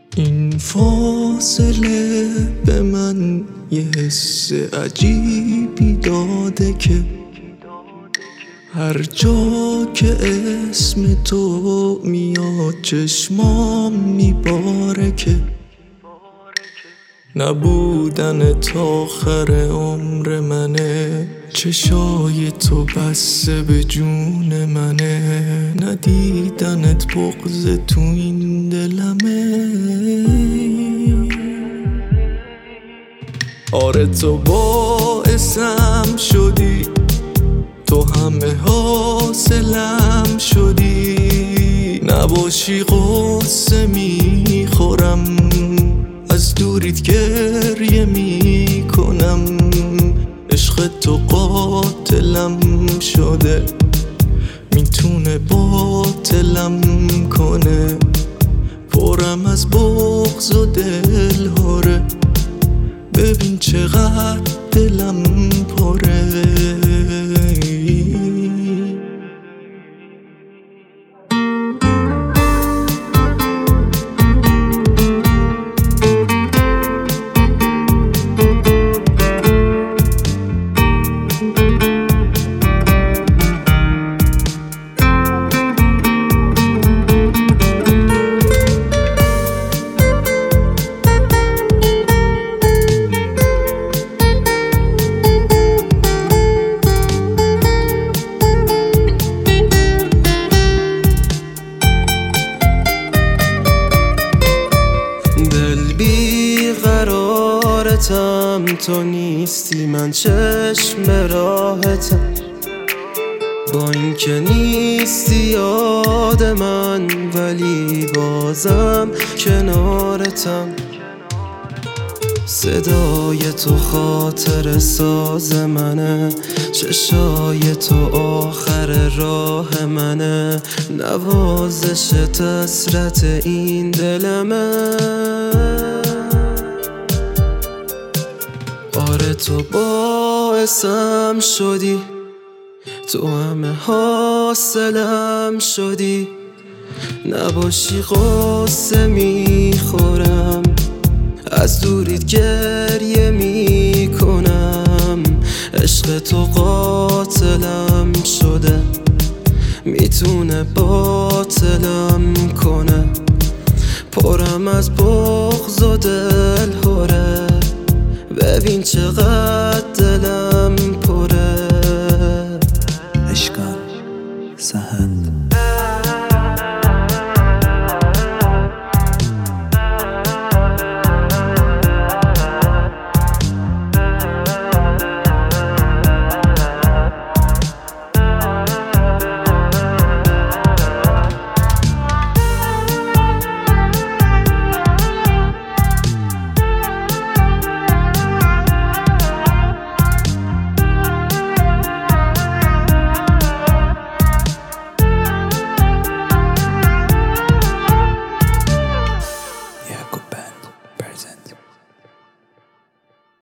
این فاصله به من یه حس عجیبی داده که هر جا که اسم تو میاد چشمام میباره که نبودن تا آخر عمر منه، چشای تو بسته به جون منه، ندیدنت بغض تو این دلمه. آره تو باعثم شدی، تو همه حاصلم شدی، نباشی قصه میخورم، از دوریت گریه میکنم، عشق تو قاتلم شده، میتونه باطلم کنه، پرم از بغض و دلهوره، ببین چقدر دلم پره. تو نیستی من چشم راحتم، با اینکه نیستی یاد من ولی بازم کنارتم. صدای تو خاطر ساز منه، چشای تو آخر راه منه، نوازشت حسرت این دلمه. آره تو باعثم شدی، تو همه حاصلم شدی، نباشی قصه میخورم، از دوریت گریه میکنم، عشق تو قاتلم شده، میتونه باطلم کنه، پرم از بغض و دلهوره، ببین چقدر دلم پره. اشکال سهند